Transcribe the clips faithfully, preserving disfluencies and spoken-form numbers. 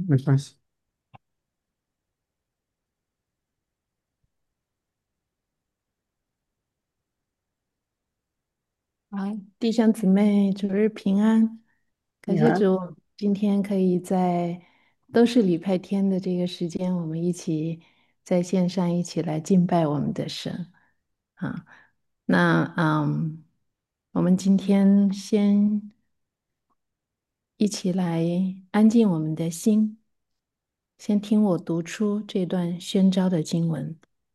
没关系。 好，弟兄姊妹，主日平安！感你看， 谢主，今天可以在都是礼拜天的这个时间，我们一起在线上一起来敬拜我们的神。啊，那嗯，我们今天先一起来安静我们的心，先听我读出这段宣召的经文。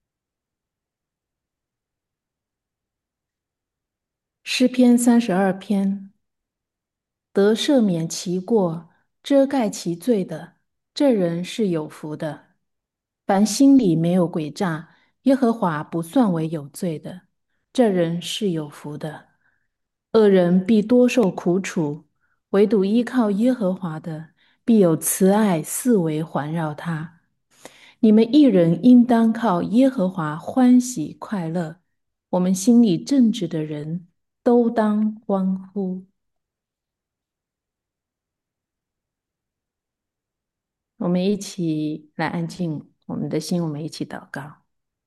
诗篇三十二篇。得赦免其过、遮盖其罪的，这人是有福的。凡心里没有诡诈，耶和华不算为有罪的，这人是有福的。恶人必多受苦楚，唯独依靠耶和华的，必有慈爱四围环绕他。你们一人应当靠耶和华欢喜快乐，我们心里正直的人都当欢呼。我们一起来安静我们的心，我们一起祷告。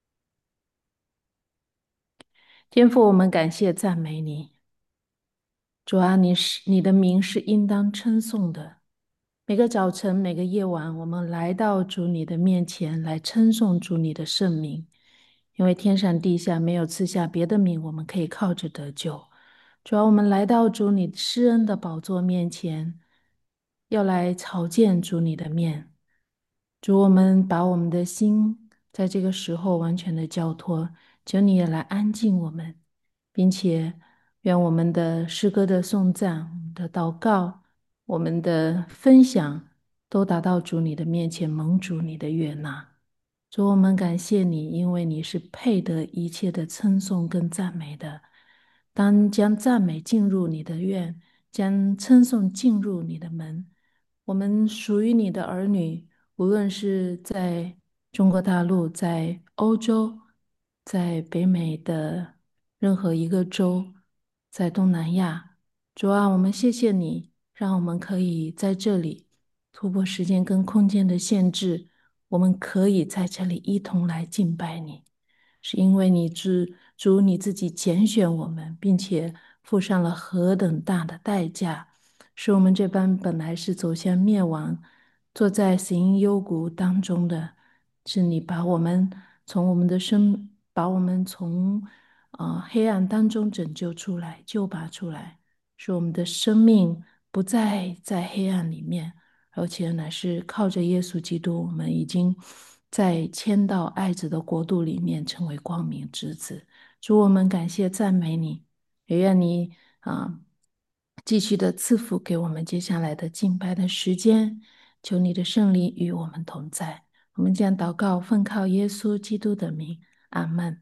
天父，我们感谢赞美你，主啊，你是你的名是应当称颂的。每个早晨，每个夜晚，我们来到主你的面前来称颂主你的圣名，因为天上地下没有赐下别的名，我们可以靠着得救。主啊，我们来到主你施恩的宝座面前，要来朝见主你的面。主，我们把我们的心在这个时候完全的交托，求你也来安静我们，并且愿我们的诗歌的颂赞、我们的祷告、我们的分享，都达到主你的面前，蒙主你的悦纳。主，我们感谢你，因为你是配得一切的称颂跟赞美的。当将赞美进入你的院，将称颂进入你的门，我们属于你的儿女，无论是在中国大陆、在欧洲、在北美的任何一个州，在东南亚，主啊，我们谢谢你，让我们可以在这里突破时间跟空间的限制，我们可以在这里一同来敬拜你。是因为你主主你自己拣选我们，并且付上了何等大的代价，使我们这般本来是走向灭亡、坐在死荫幽谷当中的，是你把我们从我们的生，把我们从呃黑暗当中拯救出来、救拔出来，使我们的生命不再在黑暗里面。而且乃是靠着耶稣基督，我们已经在迁到爱子的国度里面，成为光明之子。主，我们感谢赞美你，也愿你啊继续的赐福给我们接下来的敬拜的时间。求你的圣灵与我们同在。我们将祷告，奉靠耶稣基督的名，阿门。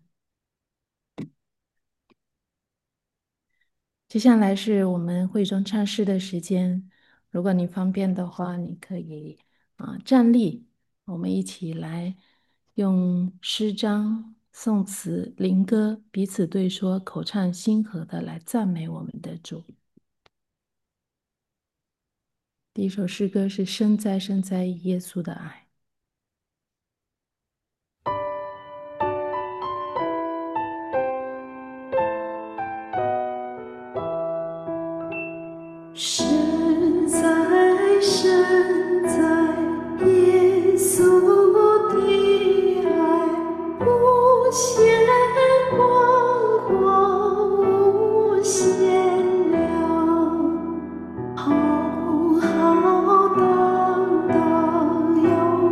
接下来是我们会中唱诗的时间，如果你方便的话，你可以啊、站立，我们一起来用诗章、颂词、灵歌彼此对说，口唱心和的来赞美我们的主。第一首诗歌是《深哉深哉耶稣的爱》。 身在身在耶稣的爱，无限广阔，无限量，浩浩荡荡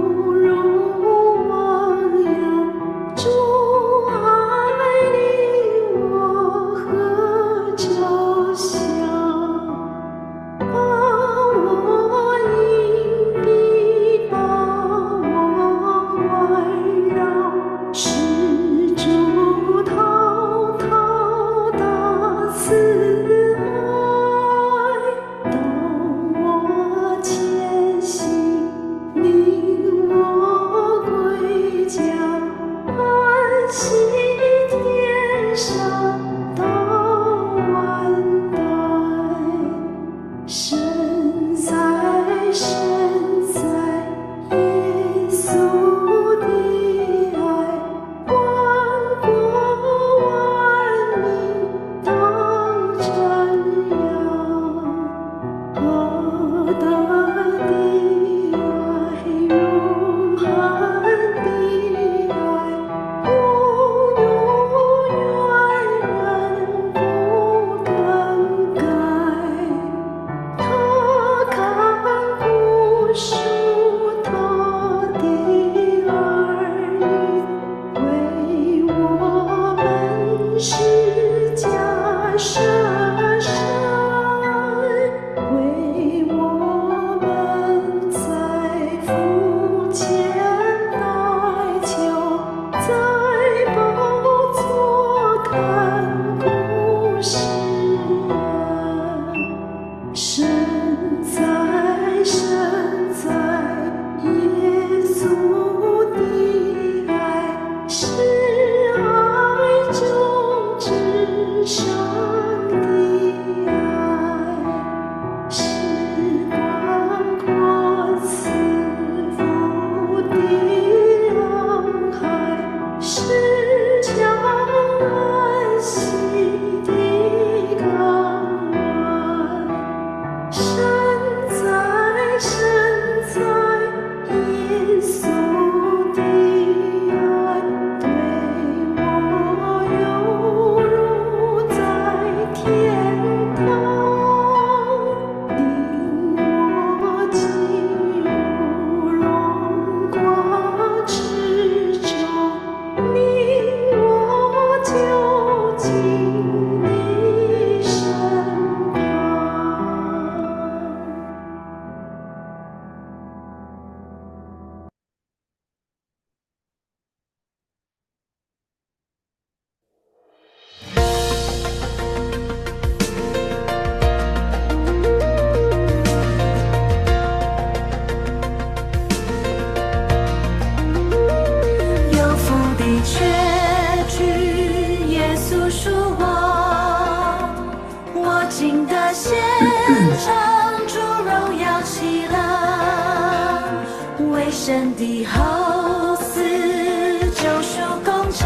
神的后嗣，救赎工程，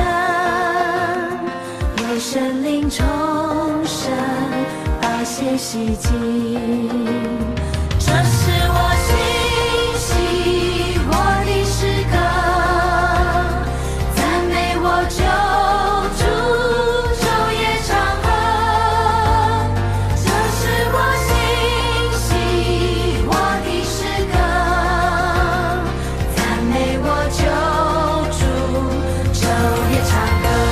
有神灵重生，宝血洗净。这是我信息，我的诗歌，赞美我救主，昼夜长恒。这是我信息，我的诗歌，赞美我救主，昼夜长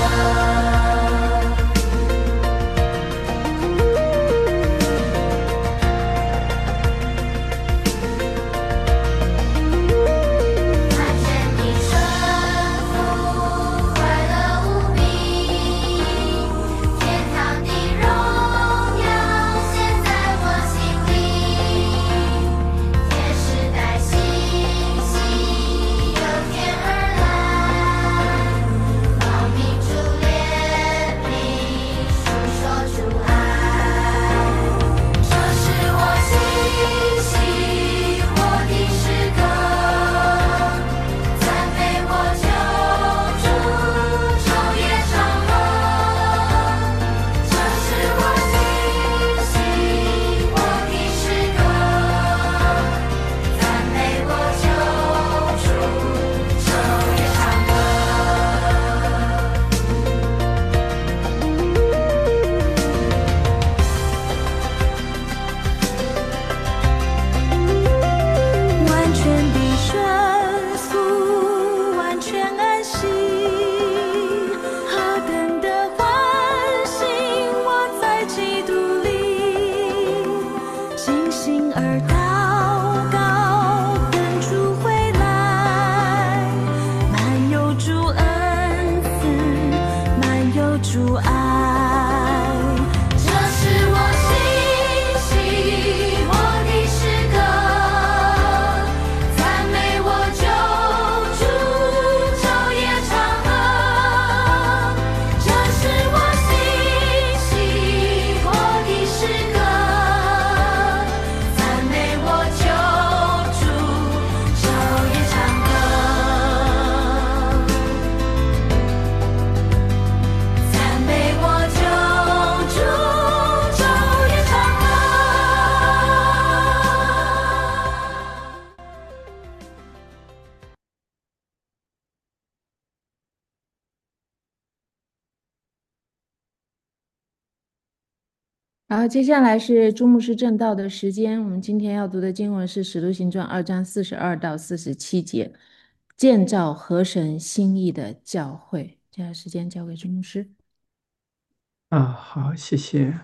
完全的顺服，快乐无比，天堂的荣耀现在我心里。天使带信息，由天而来，报明主怜悯，述说主爱。这是我信息，我的诗歌，赞美我救主，昼夜长恒。这是我信息，我的诗歌，赞美我救主，昼夜长恒。完全的顺服，完全安息，何等的欢欣！我在基督里，信心而祷告，等主回来，满有主恩赐，满有主爱。这是我信息，我的诗歌，赞美我救主，昼夜长恒。这是我信息，我的诗歌，赞美我救主，昼夜长恒。赞美我救主，昼夜长恒。 好，接下来是朱牧师正道的时间。我们今天要读的经文是《使徒行传》二章四十二到四十七节，建造合神心意的教会。接下来时间交给朱牧师。 啊，好，谢谢。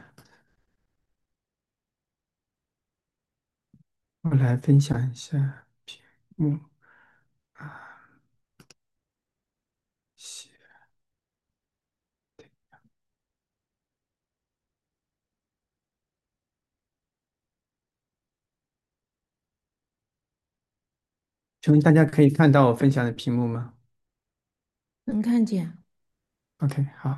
我来分享一下屏幕啊，谢请问大家可以看到我分享的屏幕吗能看见？ ？OK，好，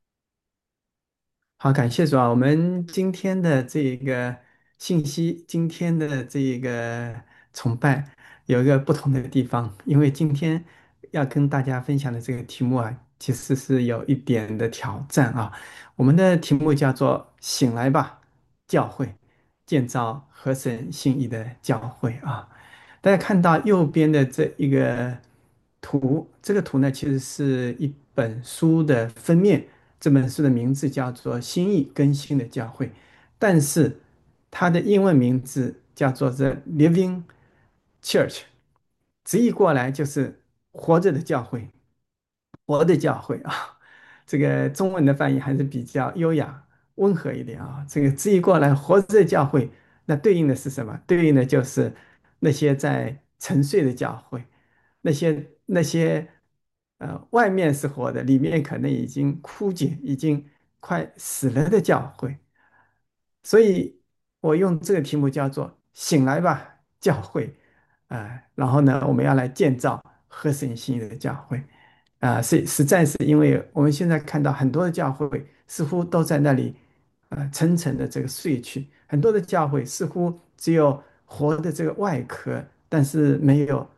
好，感谢主啊！我们今天的这个信息，今天的这个崇拜有一个不同的地方，因为今天要跟大家分享的这个题目啊，其实是有一点的挑战啊。我们的题目叫做“醒来吧，教会，建造合神心意的教会”啊。大家看到右边的这一个图，这个图呢，其实是一本书的封面。这本书的名字叫做《心意更新的教会》，但是它的英文名字叫做 The Living Church，直译过来就是活着的教会。活的教会啊，这个中文的翻译还是比较优雅、温和一点啊。这个直译过来，活着的教会，那对应的是什么？对应的就是那些在沉睡的教会，那些那些呃，外面是活的，里面可能已经枯竭、已经快死了的教会。所以我用这个题目叫做“醒来吧，教会”，啊、然后呢，我们要来建造合神心意的教会。啊、是实在是因为我们现在看到很多的教会似乎都在那里，呃，沉沉的这个睡去，很多的教会似乎只有活的这个外壳，但是没有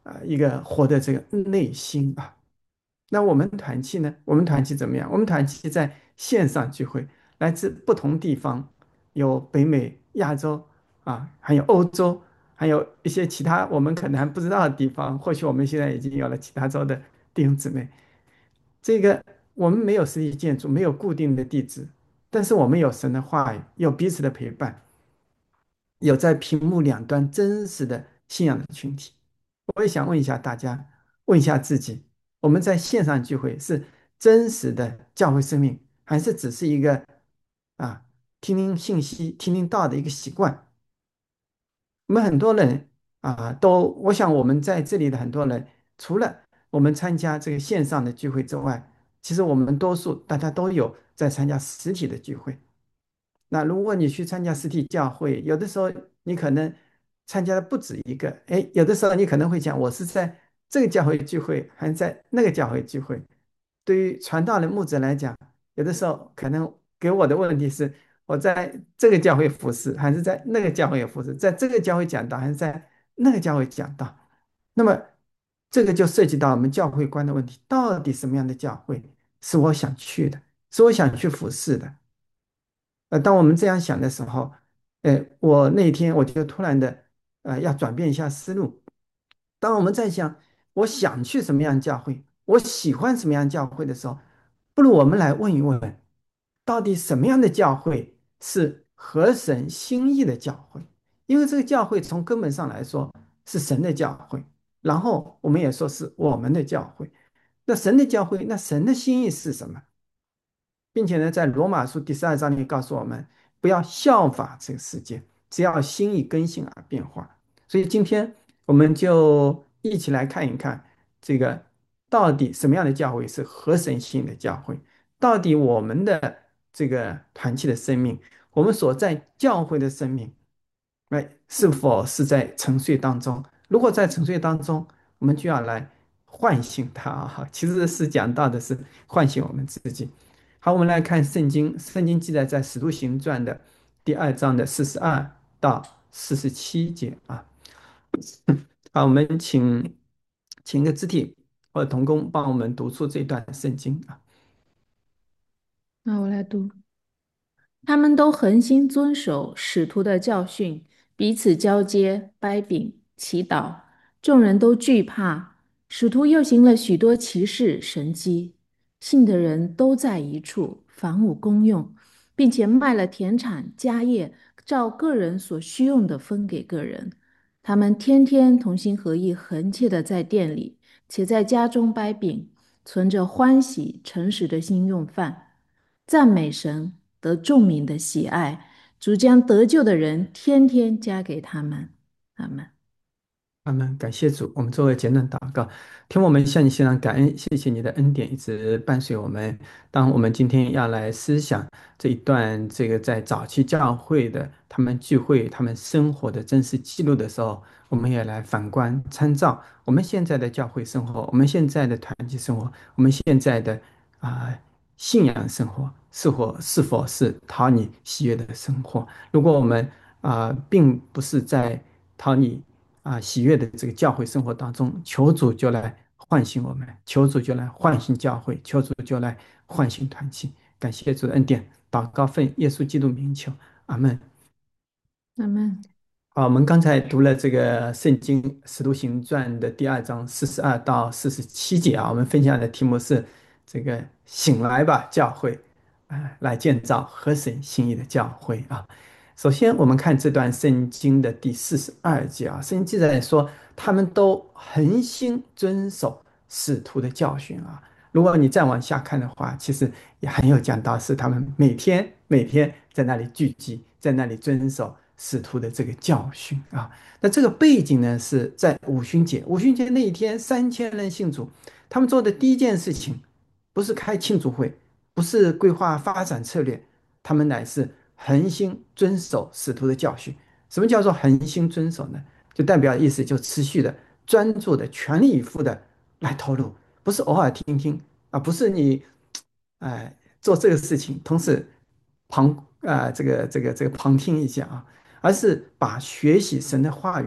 啊一个活的这个内心啊。那我们团契呢？我们团契怎么样？我们团契在线上聚会，来自不同地方，有北美、亚洲啊，还有欧洲，还有一些其他我们可能还不知道的地方。或许我们现在已经有了其他州的弟兄姊妹。这个我们没有实体建筑，没有固定的地址，但是我们有神的话语，有彼此的陪伴，有在屏幕两端真实的信仰的群体。我也想问一下大家，问一下自己：我们在线上聚会是真实的教会生命，还是只是一个啊听听信息、听听道的一个习惯？我们很多人啊，都我想我们在这里的很多人，除了我们参加这个线上的聚会之外，其实我们多数大家都有在参加实体的聚会。那如果你去参加实体教会，有的时候你可能参加的不止一个，哎，有的时候你可能会讲，我是在这个教会聚会，还是在那个教会聚会。对于传道人牧者来讲，有的时候可能给我的问题是，我在这个教会服侍，还是在那个教会服侍，在这个教会讲道，还是在那个教会讲道。那么这个就涉及到我们教会观的问题，到底什么样的教会是我想去的，是我想去服侍的？呃，当我们这样想的时候，呃，我那天我就突然的，呃，要转变一下思路。当我们在想我想去什么样的教会，我喜欢什么样的教会的时候，不如我们来问一问，到底什么样的教会是合神心意的教会？因为这个教会从根本上来说是神的教会，然后我们也说是我们的教会。那神的教会，那神的心意是什么？并且呢，在罗马书第十二章里告诉我们，不要效法这个世界，只要心意更新而变化。所以今天我们就一起来看一看，这个到底什么样的教会是合神心意的教会？到底我们的这个团契的生命，我们所在教会的生命，哎，是否是在沉睡当中？如果在沉睡当中，我们就要来唤醒它啊！其实是讲到的是唤醒我们自己。好，我们来看圣经，圣经记载在《使徒行传》的第二章的四十二到四十七节啊。好，我们请请个肢体或者同工帮我们读出这段圣经啊。 那我来读。他们都恒心遵守使徒的教训，彼此交接、掰饼、祈祷。众人都惧怕。使徒又行了许多奇事神迹，信的人都在一处，房屋公用，并且卖了田产家业，照个人所需用的分给个人。他们天天同心合意，恒切的在店里，且在家中掰饼，存着欢喜诚实的心用饭。赞美神，得众民的喜爱。主将得救的人天天加给他们。阿门。 阿门，感谢主。我们作为简短祷告，听我们向你献上感恩，谢谢你的恩典一直伴随我们。当我们今天要来思想这一段这个在早期教会的他们聚会、他们生活的真实记录的时候，我们也来反观参照我们现在的教会生活，我们现在的团体生活，我们现在的啊、信仰生活，是否是否是讨你喜悦的生活？如果我们啊、并不是在讨你啊喜悦的这个教会生活当中，求主就来唤醒我们，求主就来唤醒教会，求主就来唤醒团契。感谢主的恩典，祷告奉耶稣基督名求，阿门。 阿门。 好，我们刚才读了这个圣经《使徒行传》的第二章四十二到四十七节啊，我们分享的题目是这个“醒来吧，教会”，啊，来建造合神心意的教会啊。首先，我们看这段圣经的第四十二节啊，圣经记载说，他们都恒心遵守使徒的教训啊。如果你再往下看的话，其实也很有讲到，是他们每天每天在那里聚集，在那里遵守使徒的这个教训啊。那这个背景呢，是在五旬节，五旬节那一天，三千人信主，他们做的第一件事情，不是开庆祝会，不是规划发展策略，他们乃是恒心遵守使徒的教训。什么叫做恒心遵守呢？就代表意思就持续的、专注的、全力以赴的来投入，不是偶尔听听啊，不是你，哎、做这个事情，同时旁啊、这个这个这个旁听一下啊，而是把学习神的话语啊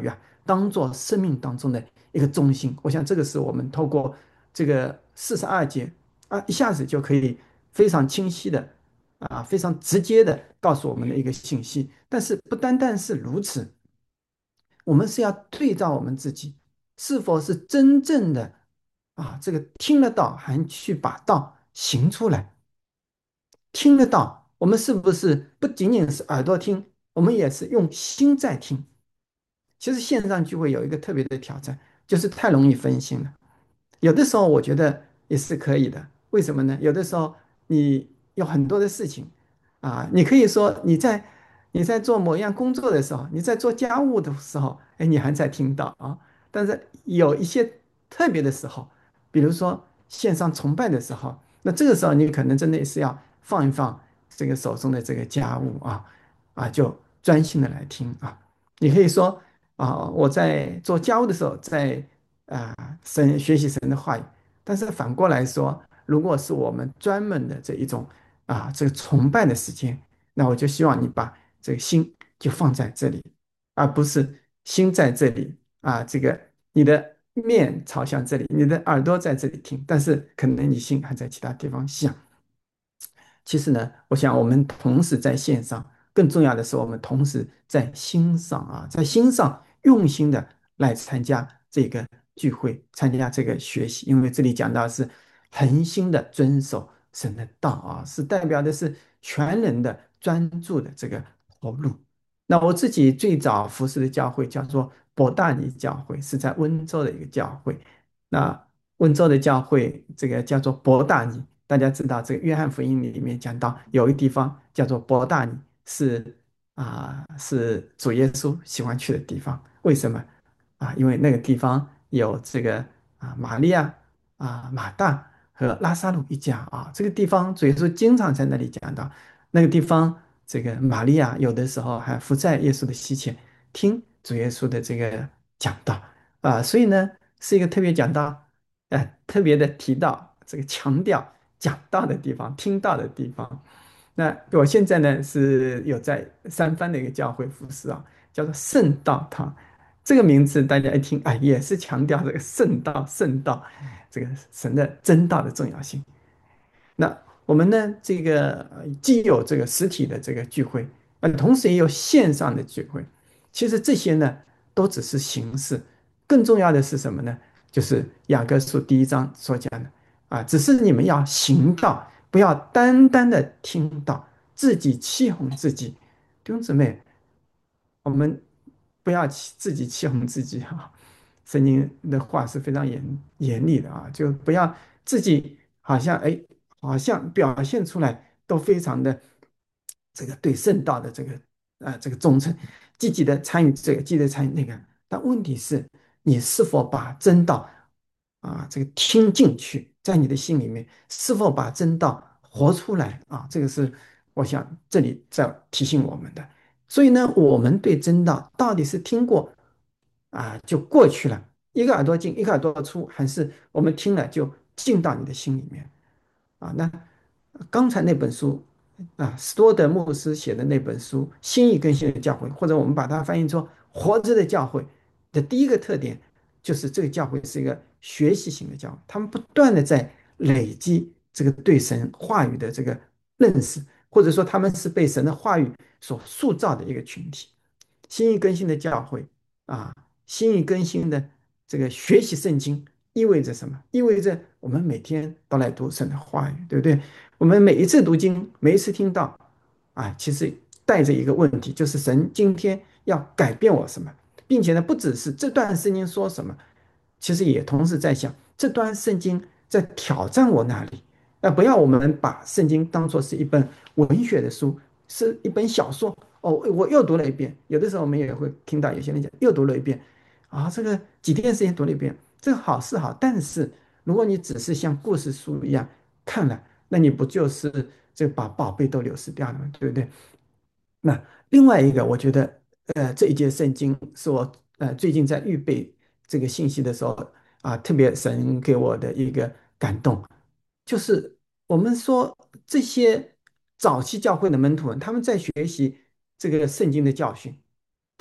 当做生命当中的一个中心。我想这个是我们透过这个四十二节啊，一下子就可以非常清晰的啊，非常直接的告诉我们的一个信息。但是不单单是如此，我们是要对照我们自己，是否是真正的啊，这个听得到，还去把道行出来。听得到，我们是不是不仅仅是耳朵听，我们也是用心在听？其实线上聚会有一个特别的挑战，就是太容易分心了。有的时候我觉得也是可以的，为什么呢？有的时候你有很多的事情啊，你可以说你在你在做某样工作的时候，你在做家务的时候，哎，你还在听到啊。但是有一些特别的时候，比如说线上崇拜的时候，那这个时候你可能真的是要放一放这个手中的这个家务啊啊，就专心的来听啊。你可以说啊，我在做家务的时候，在啊神学习神的话语。但是反过来说，如果是我们专门的这一种啊这个崇拜的时间，那我就希望你把这个心就放在这里，而不是心在这里啊，这个你的面朝向这里，你的耳朵在这里听，但是可能你心还在其他地方想。其实呢，我想我们同时在线上，更重要的是我们同时在心上啊，在心上用心的来参加这个聚会，参加这个学习，因为这里讲到的是恒心的遵守神的道啊，是代表的是全人的专注的这个投入。那我自己最早服侍的教会叫做伯大尼教会，是在温州的一个教会。那温州的教会这个叫做伯大尼，大家知道这个约翰福音里面讲到有一个地方叫做伯大尼，是啊、是主耶稣喜欢去的地方。为什么啊？因为那个地方有这个啊玛利亚啊马大和拉萨路一家啊，这个地方主耶稣经常在那里讲到。那个地方这个玛利亚有的时候还伏在耶稣的膝前听主耶稣的这个讲道啊，所以呢是一个特别讲到。呃，特别的提到这个强调讲道的地方、听到的地方。那我现在呢是有在三藩的一个教会服侍啊，叫做圣道堂。这个名字大家一听，哎，也是强调这个圣道、圣道这个神的真道的重要性。那我们呢，这个呃既有这个实体的这个聚会，呃，同时也有线上的聚会。其实这些呢，都只是形式，更重要的是什么呢？就是雅各书第一章所讲的啊，只是你们要行道，不要单单的听到，自己欺哄自己。弟兄姊妹，我们不要欺自己欺哄自己哈。圣经的话是非常严严厉的啊，就不要自己好像哎，好像表现出来都非常的这个对圣道的这个呃这个忠诚，积极的参与这个，积极的参与那个。但问题是，你是否把真道啊这个听进去，在你的心里面，是否把真道活出来啊？这个是我想这里在提醒我们的。所以呢，我们对真道到底是听过啊就过去了，一个耳朵进，一个耳朵出，还是我们听了就进到你的心里面啊？那刚才那本书啊，斯多德牧师写的那本书《新意更新的教会》，或者我们把它翻译作“活着的教会”的第一个特点，就是这个教会是一个学习型的教会，他们不断的在累积这个对神话语的这个认识，或者说他们是被神的话语所塑造的一个群体。新意更新的教会啊，新意更新的这个学习圣经意味着什么？意味着我们每天都来读神的话语，对不对？我们每一次读经，每一次听到啊，其实带着一个问题，就是神今天要改变我什么，并且呢，不只是这段圣经说什么，其实也同时在想这段圣经在挑战我哪里。那不要我们把圣经当作是一本文学的书，是一本小说。哦，我又读了一遍。有的时候我们也会听到有些人讲，又读了一遍啊，这个几天时间读了一遍，这个好是好，但是如果你只是像故事书一样看了，那你不就是这把宝贝都流失掉了吗？对不对？那另外一个，我觉得，呃，这一节圣经是我呃最近在预备这个信息的时候啊，特别神给我的一个感动，就是我们说这些早期教会的门徒们，他们在学习这个圣经的教训，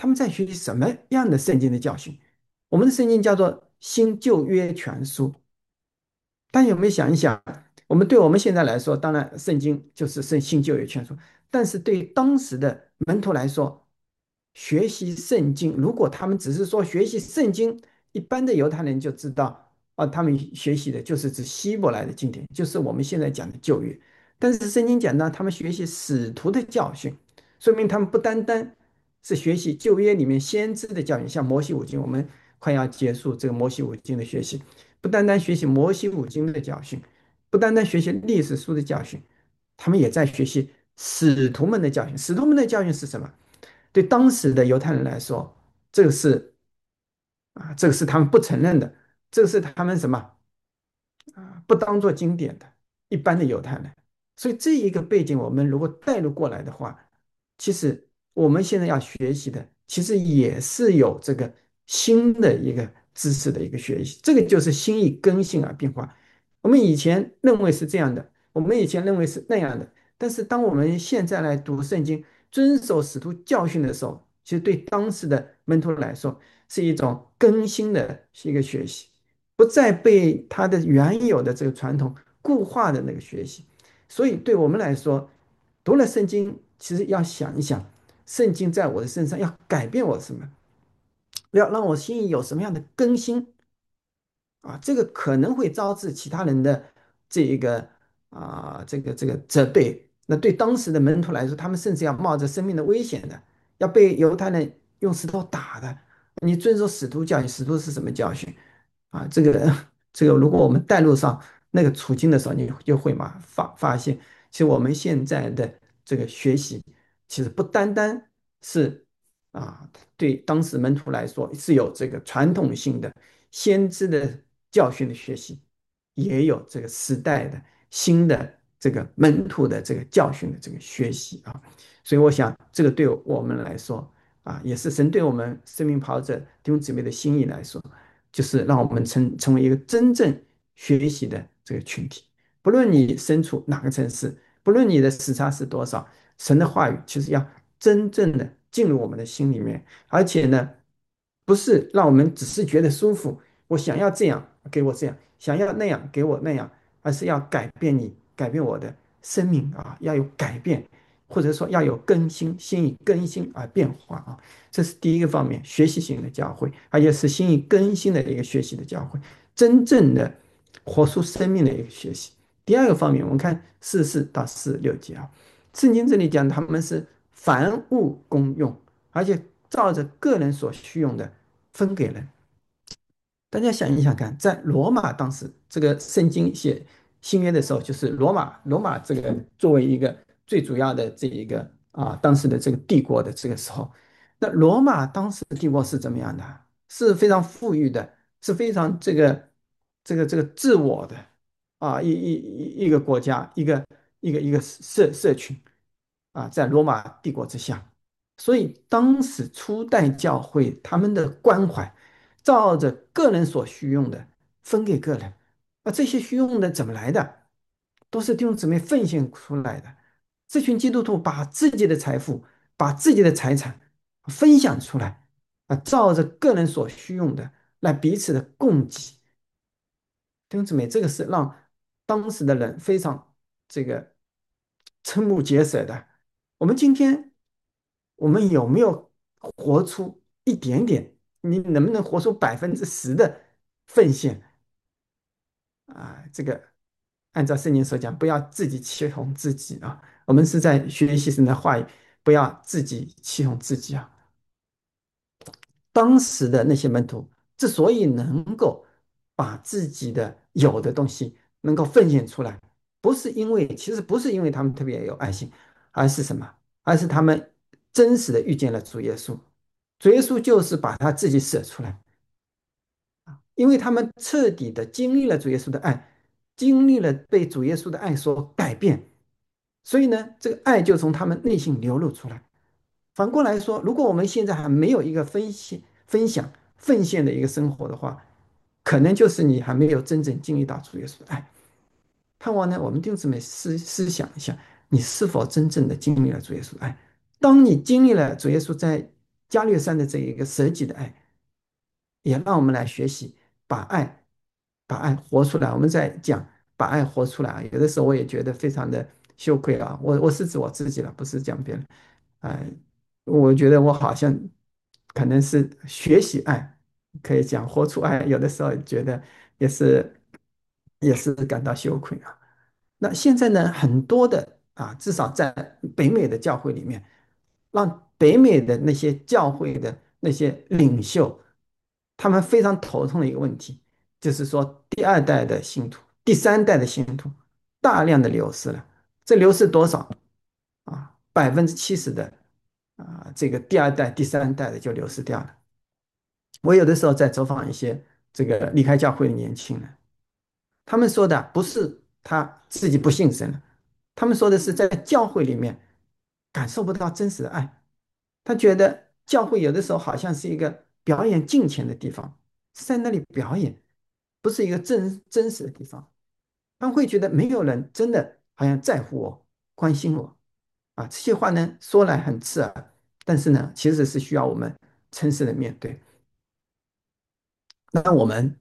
他们在学习什么样的圣经的教训？我们的圣经叫做新旧约全书。但有没有想一想，我们对我们现在来说，当然圣经就是圣新旧约全书，但是对于当时的门徒来说，学习圣经，如果他们只是说学习圣经，一般的犹太人就知道，啊，他们学习的就是指希伯来的经典，就是我们现在讲的旧约。但是圣经讲到他们学习使徒的教训，说明他们不单单是学习旧约里面先知的教训，像摩西五经，我们快要结束这个摩西五经的学习。不单单学习摩西五经的教训，不单单学习历史书的教训，他们也在学习使徒们的教训。使徒们的教训是什么？对当时的犹太人来说，这个是啊，这个是他们不承认的，这个是他们什么啊不当做经典的一般的犹太人。所以这一个背景，我们如果带入过来的话，其实我们现在要学习的，其实也是有这个新的一个知识的一个学习，这个就是心意更新而变化。我们以前认为是这样的，我们以前认为是那样的，但是当我们现在来读圣经，遵守使徒教训的时候，其实对当时的门徒来说是一种更新的一个学习，不再被他的原有的这个传统固化的那个学习。所以对我们来说，读了圣经，其实要想一想，圣经在我的身上要改变我什么，要让我心里有什么样的更新啊？这个可能会招致其他人的这一个啊，这个这个责备。那对当时的门徒来说，他们甚至要冒着生命的危险的，要被犹太人用石头打的。你遵守使徒教训，使徒是什么教训啊？这个这个，如果我们带入上那个处境的时候，你就会嘛发发现，其实我们现在的这个学习，其实不单单是啊，对当时门徒来说是有这个传统性的先知的教训的学习，也有这个时代的新的这个门徒的这个教训的这个学习啊。所以我想，这个对我们来说啊，也是神对我们生命跑者弟兄姊妹的心意来说，就是让我们成成为一个真正学习的这个群体。不论你身处哪个城市，不论你的时差是多少，神的话语其实要真正的进入我们的心里面，而且呢，不是让我们只是觉得舒服，我想要这样给我这样，想要那样给我那样，而是要改变你，改变我的生命啊，要有改变，或者说要有更新，心意更新而变化啊，这是第一个方面，学习型的教会，而且是心意更新的一个学习的教会，真正的活出生命的一个学习。第二个方面，我们看四十四到四十六节啊，圣经这里讲他们是凡物公用，而且照着个人所需用的分给人。大家想一想看，在罗马当时这个圣经写新约的时候，就是罗马罗马这个作为一个最主要的这一个啊当时的这个帝国的这个时候，那罗马当时的帝国是怎么样的？是非常富裕的，是非常这个这个这个自我的啊一一一一个国家，一个一个一个社社群啊，在罗马帝国之下。所以当时初代教会他们的关怀，照着个人所需用的分给个人，而这些需用的怎么来的？都是弟兄姊妹奉献出来的。这群基督徒把自己的财富、把自己的财产分享出来，啊，照着个人所需用的来彼此的供给。弟兄姊妹，这个是让当时的人非常这个瞠目结舌的。我们今天，我们有没有活出一点点？你能不能活出百分之十的奉献啊？这个按照圣经所讲，不要自己欺哄自己啊。我们是在学习神的话语，不要自己欺哄自己啊。当时的那些门徒之所以能够把自己的有的东西能够奉献出来，不是因为，其实不是因为他们特别有爱心，而是什么？而是他们真实的遇见了主耶稣。主耶稣就是把他自己舍出来，因为他们彻底的经历了主耶稣的爱，经历了被主耶稣的爱所改变，所以呢，这个爱就从他们内心流露出来。反过来说，如果我们现在还没有一个分析、分享、奉献的一个生活的话，可能就是你还没有真正经历到主耶稣的爱。盼望呢，我们弟兄姊妹思思想一下，你是否真正的经历了主耶稣的爱？当你经历了主耶稣在加略山的这一个舍己的爱，也让我们来学习把爱把爱活出来。我们在讲把爱活出来啊，有的时候我也觉得非常的羞愧啊。我我是指我自己了，不是讲别人。哎、我觉得我好像可能是学习爱，可以讲活出爱，有的时候觉得也是也是感到羞愧啊。那现在呢，很多的啊，至少在北美的教会里面，让北美的那些教会的那些领袖，他们非常头痛的一个问题，就是说第二代的信徒、第三代的信徒大量的流失了。这流失多少啊？百分之七十的啊，这个第二代、第三代的就流失掉了。我有的时候在走访一些这个离开教会的年轻人，他们说的不是他自己不信神了，他们说的是在教会里面感受不到真实的爱。他觉得教会有的时候好像是一个表演敬虔的地方，是在那里表演，不是一个真真实的地方。他们会觉得没有人真的好像在乎我、关心我啊。这些话呢说来很刺耳，但是呢，其实是需要我们诚实的面对。那我们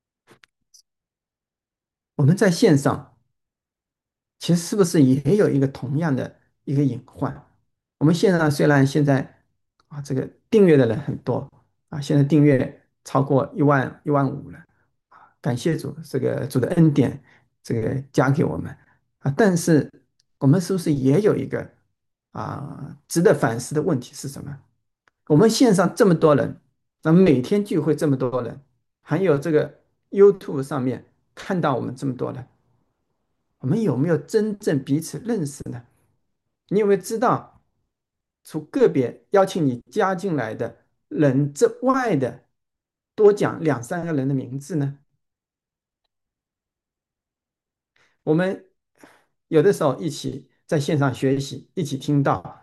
我们在线上。其实是不是也有一个同样的一个隐患？我们现在虽然现在啊，这个订阅的人很多啊，现在订阅超过一万一万五了啊，感谢主，这个主的恩典，这个加给我们啊，但是我们是不是也有一个啊值得反思的问题是什么？我们线上这么多人，那每天聚会这么多人，还有这个 YouTube 上面看到我们这么多人。我们有没有真正彼此认识呢？你有没有知道，除个别邀请你加进来的人之外的，多讲两三个人的名字呢？我们有的时候一起在线上学习，一起听到，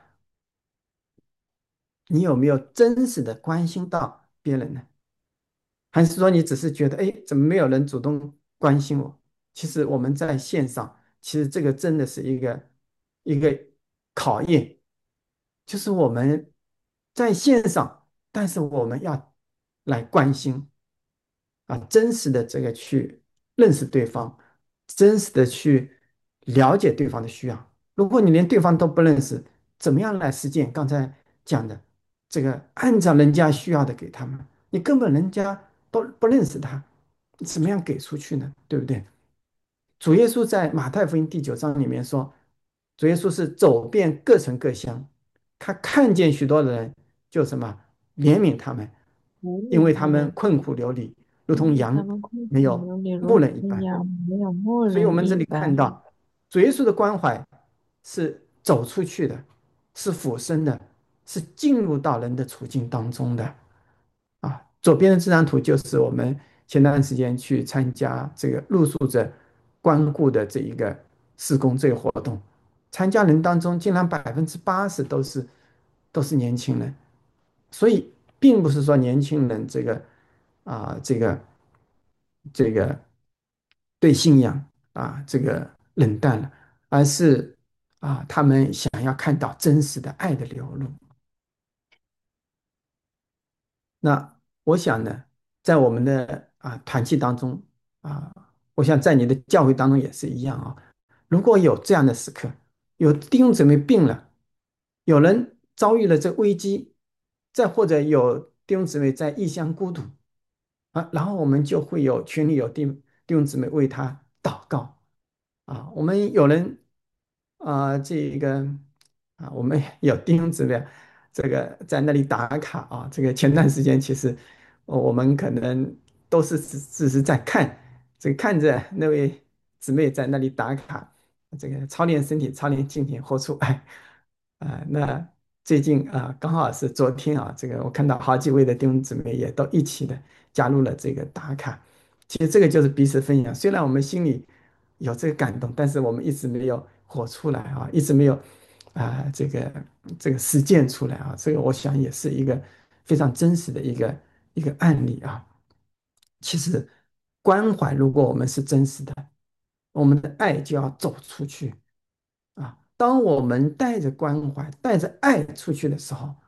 你有没有真实的关心到别人呢？还是说你只是觉得，哎，怎么没有人主动关心我？其实我们在线上，其实这个真的是一个一个考验。就是我们在线上，但是我们要来关心啊，真实的这个去认识对方，真实的去了解对方的需要。如果你连对方都不认识，怎么样来实践刚才讲的这个按照人家需要的给他们？你根本人家都不认识他，你怎么样给出去呢？对不对？主耶稣在马太福音第九章里面说，主耶稣是走遍各城各乡，他看见许多的人，就什么怜悯他们， 鼓因为他们励他们， 困苦流离，如因为他同羊们困没有苦流离， 牧如人一般。 同羊没有牧所以，我人们这里看一般。 到主耶稣的关怀是走出去的，是俯身的，是进入到人的处境当中的。啊，左边的这张图就是我们前段时间去参加这个露宿者关顾的这一个施工这个活动，参加人当中竟然百分之八十都是都是年轻人，所以并不是说年轻人这个啊这个这个对信仰啊这个冷淡了，而是啊他们想要看到真实的爱的流露。那我想呢，在我们的啊团契当中啊，我想在你的教会当中也是一样啊。如果有这样的时刻，有弟兄姊妹病了，有人遭遇了这危机，再或者有弟兄姊妹在异乡孤独啊，然后我们就会有群里有弟弟兄姊妹为他祷告啊。我们有人啊，这个啊，我们有弟兄姊妹这个在那里打卡啊。这个前段时间其实呃我们可能都是只只是在看，这个看着那位姊妹在那里打卡，这个操练身体、操练敬虔、活出爱啊。那最近啊，刚好是昨天啊，这个我看到好几位的弟兄姊妹也都一起的加入了这个打卡。其实这个就是彼此分享，虽然我们心里有这个感动，但是我们一直没有活出来啊，一直没有啊、这个这个实践出来啊。这个我想也是一个非常真实的一个一个案例啊。其实关怀，如果我们是真实的，我们的爱就要走出去啊。当我们带着关怀、带着爱出去的时候，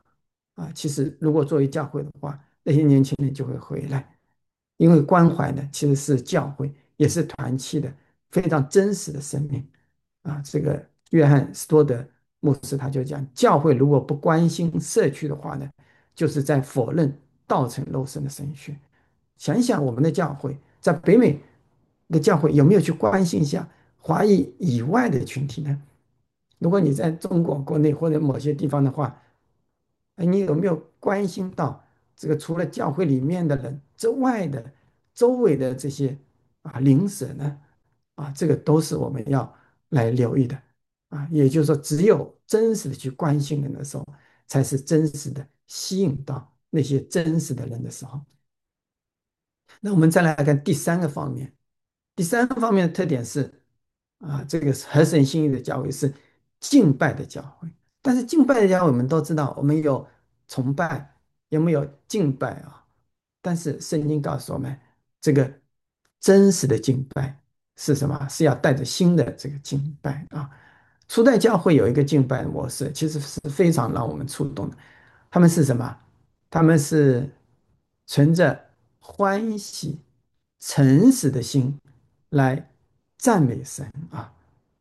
啊，其实如果作为教会的话，那些年轻人就会回来，因为关怀呢其实是教会，也是团契的非常真实的生命啊。这个约翰斯多德牧师他就讲，教会如果不关心社区的话呢，就是在否认道成肉身的神学。想一想，我们的教会在北美的教会有没有去关心一下华裔以外的群体呢？如果你在中国国内或者某些地方的话，哎，你有没有关心到这个除了教会里面的人之外的周围的这些啊邻舍呢？啊，这个都是我们要来留意的啊。也就是说，只有真实的去关心人的时候，才是真实的吸引到那些真实的人的时候。那我们再来看第三个方面，第三个方面的特点是啊，这个合神心意的教会是敬拜的教会。但是敬拜的教会我们都知道，我们有崇拜，有没有敬拜啊？但是圣经告诉我们，这个真实的敬拜是什么？是要带着新的这个敬拜啊。初代教会有一个敬拜的模式，其实是非常让我们触动的。他们是什么？他们是存着欢喜、诚实的心来赞美神啊。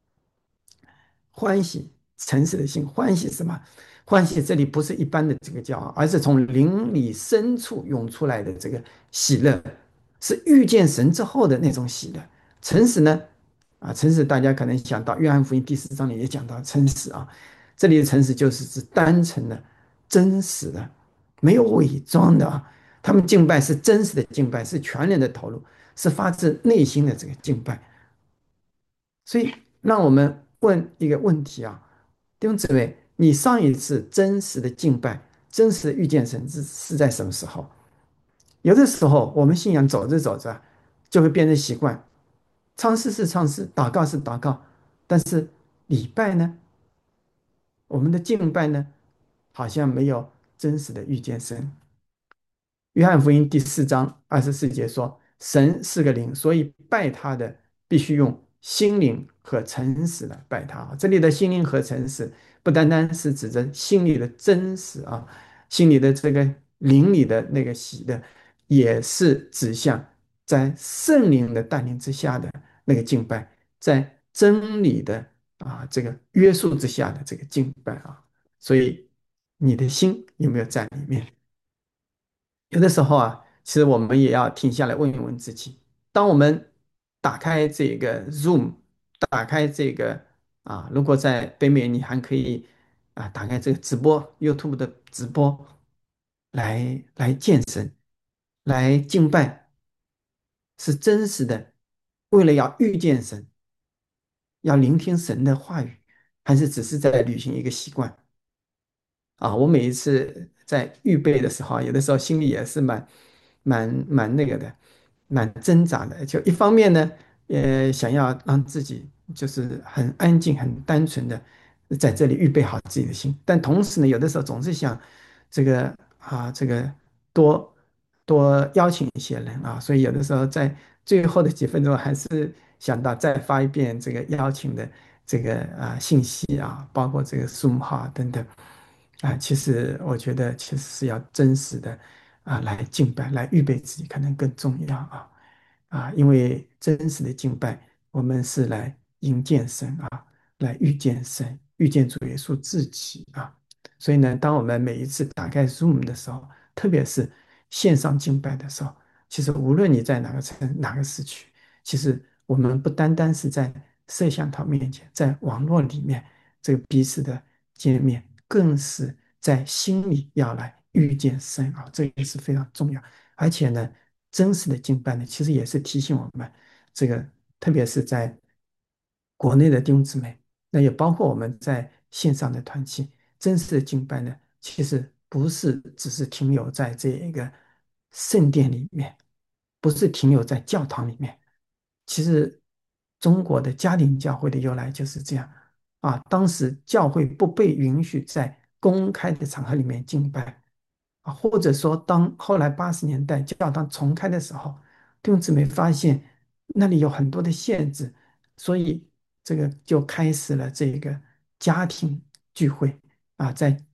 欢喜、诚实的心，欢喜什么？欢喜这里不是一般的这个骄傲，而是从灵里深处涌出来的这个喜乐，是遇见神之后的那种喜乐。诚实呢？啊，诚实大家可能想到约翰福音第四章里也讲到诚实啊，这里的诚实就是指单纯的、真实的，没有伪装的啊。他们敬拜是真实的敬拜，是全人的投入，是发自内心的这个敬拜。所以，让我们问一个问题啊，弟兄姊妹，你上一次真实的敬拜、真实的遇见神是是在什么时候？有的时候，我们信仰走着走着，就会变成习惯，唱诗是唱诗，祷告是祷告，但是礼拜呢，我们的敬拜呢，好像没有真实的遇见神。约翰福音第四章二十四节说：“神是个灵，所以拜他的必须用心灵和诚实来拜他。”这里的心灵和诚实，不单单是指着心里的真实啊，心里的这个灵里的那个喜的，也是指向在圣灵的带领之下的那个敬拜，在真理的啊这个约束之下的这个敬拜啊。所以你的心有没有在里面？有的时候啊，其实我们也要停下来问一问自己：当我们打开这个 Zoom，打开这个啊，如果在北美，你还可以啊，打开这个直播 YouTube 的直播来来见神，来敬拜，是真实的，为了要遇见神，要聆听神的话语，还是只是在履行一个习惯？啊，我每一次在预备的时候啊，有的时候心里也是蛮、蛮、蛮那个的，蛮挣扎的。就一方面呢，呃，想要让自己就是很安静、很单纯的在这里预备好自己的心，但同时呢，有的时候总是想这个啊，这个多多邀请一些人啊，所以有的时候在最后的几分钟，还是想到再发一遍这个邀请的这个啊信息啊，包括这个 Zoom 号啊等等。啊，其实我觉得其实是要真实的啊来敬拜，来预备自己，可能更重要啊啊，因为真实的敬拜，我们是来迎见神啊，来遇见神，遇见主耶稣自己啊。所以呢，当我们每一次打开 Zoom 的时候，特别是线上敬拜的时候，其实无论你在哪个城、哪个时区，其实我们不单单是在摄像头面前，在网络里面这个彼此的见面，更是在心里要来遇见神啊，这也是非常重要。而且呢，真实的敬拜呢，其实也是提醒我们，这个特别是在国内的弟兄姊妹，那也包括我们在线上的团契，真实的敬拜呢，其实不是只是停留在这一个圣殿里面，不是停留在教堂里面。其实中国的家庭教会的由来就是这样啊，当时教会不被允许在公开的场合里面敬拜啊，或者说当后来八十年代教堂重开的时候，弟兄姊妹发现那里有很多的限制，所以这个就开始了这个家庭聚会啊，在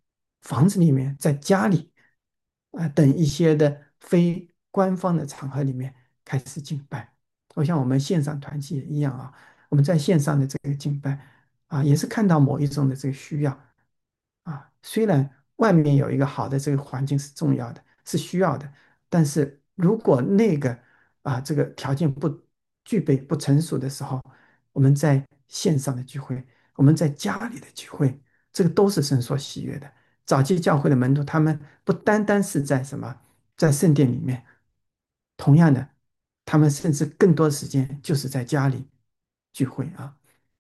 房子里面，在家里啊、等一些的非官方的场合里面开始敬拜。我想我们线上团契也一样啊，我们在线上的这个敬拜啊，也是看到某一种的这个需要啊。虽然外面有一个好的这个环境是重要的，是需要的，但是如果那个啊这个条件不具备、不成熟的时候，我们在线上的聚会，我们在家里的聚会，这个都是神所喜悦的。早期教会的门徒，他们不单单是在什么，在圣殿里面，同样的，他们甚至更多的时间就是在家里聚会啊。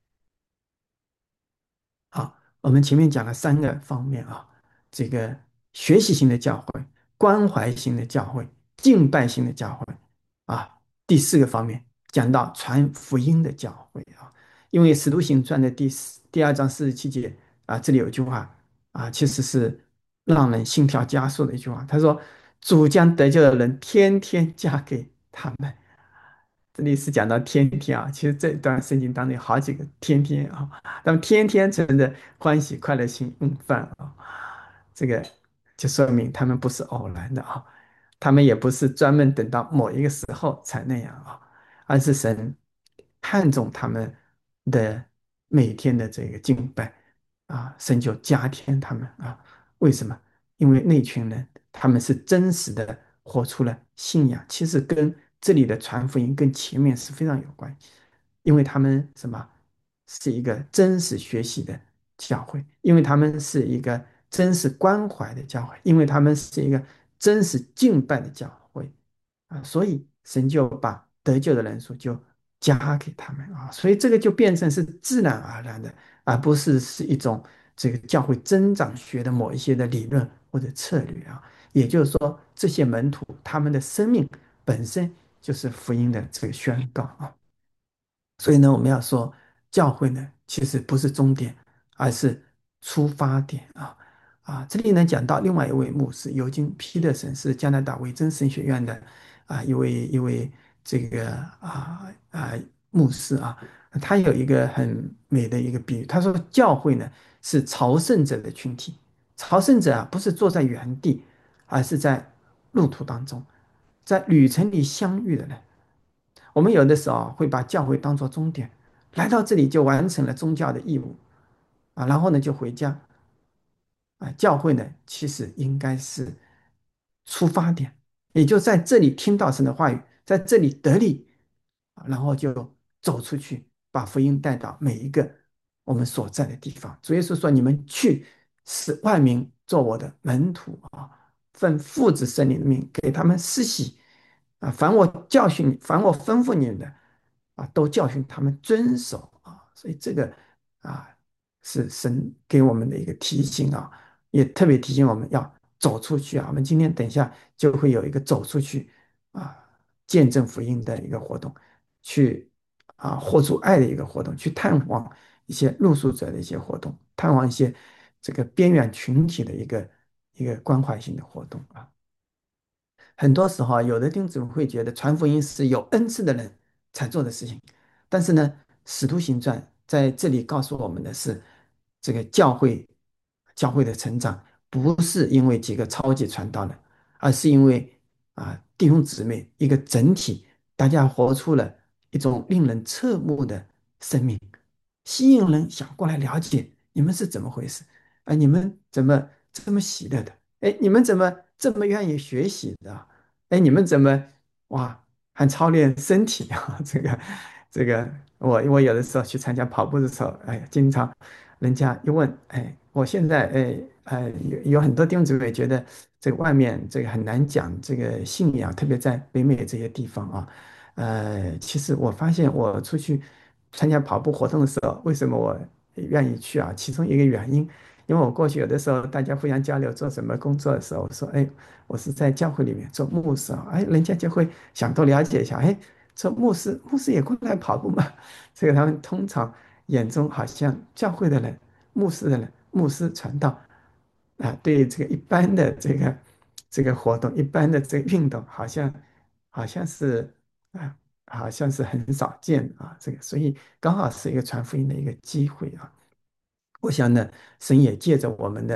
好，我们前面讲了三个方面啊，这个学习型的教会、关怀型的教会、敬拜型的教会啊。第四个方面讲到传福音的教会啊，因为《使徒行传》的第四第二章四十七节啊，这里有一句话啊，其实是让人心跳加速的一句话，他说：“主将得救的人天天加给他们。”这里是讲到天天啊，其实这段圣经当中有好几个天天啊，他们天天存着欢喜快乐心用饭啊，这个就说明他们不是偶然的啊，他们也不是专门等到某一个时候才那样啊，而是神看重他们的每天的这个敬拜啊，神就加添他们啊。为什么？因为那群人他们是真实的活出了信仰，其实跟这里的传福音跟前面是非常有关系，因为他们什么是一个真实学习的教会，因为他们是一个真实关怀的教会，因为他们是一个真实敬拜的教会啊，所以神就把得救的人数就加给他们啊，所以这个就变成是自然而然的，而不是是一种这个教会增长学的某一些的理论或者策略啊。也就是说，这些门徒他们的生命本身就是福音的这个宣告啊。所以呢，我们要说，教会呢其实不是终点，而是出发点啊啊！这里呢讲到另外一位牧师尤金·皮特森是加拿大维珍神学院的啊一位一位这个啊啊牧师啊，他有一个很美的一个比喻，他说教会呢是朝圣者的群体，朝圣者啊不是坐在原地，而是在路途当中，在旅程里相遇的人。我们有的时候会把教会当作终点，来到这里就完成了宗教的义务啊，然后呢就回家啊。教会呢其实应该是出发点，也就在这里听到神的话语，在这里得力，然后就走出去，把福音带到每一个我们所在的地方。主耶稣说：“你们去，使万民做我的门徒啊，奉父子圣灵的名，给他们施洗。”啊，凡我教训凡我吩咐你们的，啊，都教训他们遵守啊。所以这个啊，是神给我们的一个提醒啊，也特别提醒我们要走出去啊。我们今天等一下就会有一个走出去啊，见证福音的一个活动，去啊活出爱的一个活动，去探望一些露宿者的一些活动，探望一些这个边缘群体的一个一个关怀性的活动啊。很多时候啊，有的弟兄姊妹会觉得传福音是有恩赐的人才做的事情，但是呢，《使徒行传》在这里告诉我们的是，这个教会教会的成长不是因为几个超级传道人，而是因为啊弟兄姊妹一个整体，大家活出了一种令人侧目的生命，吸引人想过来了解你们是怎么回事，啊，你们怎么这么喜乐的？哎，你们怎么这么愿意学习的？哎，你们怎么哇还操练身体啊？这个这个，我我有的时候去参加跑步的时候，哎，经常人家一问，哎，我现在哎哎有有很多弟兄姊妹觉得这个外面这个很难讲这个信仰，特别在北美这些地方啊，呃，其实我发现我出去参加跑步活动的时候，为什么我愿意去啊？其中一个原因。因为我过去有的时候大家互相交流做什么工作的时候，我说，哎，我是在教会里面做牧师啊，哎，人家就会想多了解一下，哎，做牧师，牧师也过来跑步嘛。这个他们通常眼中好像教会的人、牧师的人、牧师传道啊，对这个一般的这个这个活动、一般的这个运动，好像好像是啊，好像是很少见啊，这个，所以刚好是一个传福音的一个机会啊。我想呢，神也借着我们的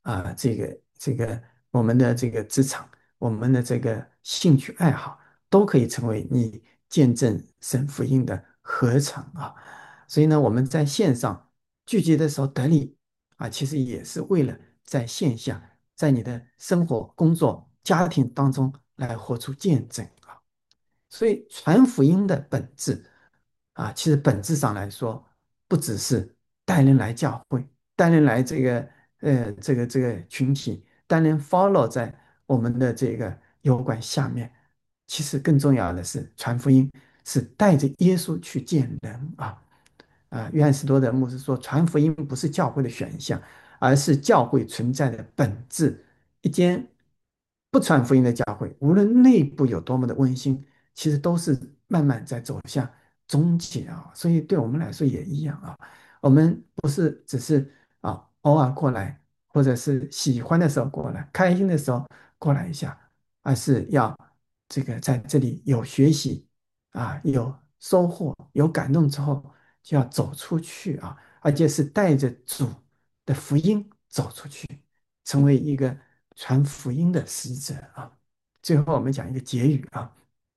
啊，这个这个我们的这个职场，我们的这个兴趣爱好，都可以成为你见证神福音的合场啊。所以呢，我们在线上聚集的时候得力啊，其实也是为了在线下，在你的生活、工作、家庭当中来活出见证啊。所以传福音的本质啊，其实本质上来说，不只是带人来教会，带人来这个呃这个这个群体，带人 follow 在我们的这个油管下面。其实更重要的是传福音，是带着耶稣去见人啊。啊，约翰斯多德牧师说，传福音不是教会的选项，而是教会存在的本质。一间不传福音的教会，无论内部有多么的温馨，其实都是慢慢在走向终结啊。所以对我们来说也一样啊，我们不是只是啊偶尔过来，或者是喜欢的时候过来，开心的时候过来一下，而是要这个在这里有学习啊，有收获，有感动之后，就要走出去啊，而且是带着主的福音走出去，成为一个传福音的使者啊。最后我们讲一个结语啊，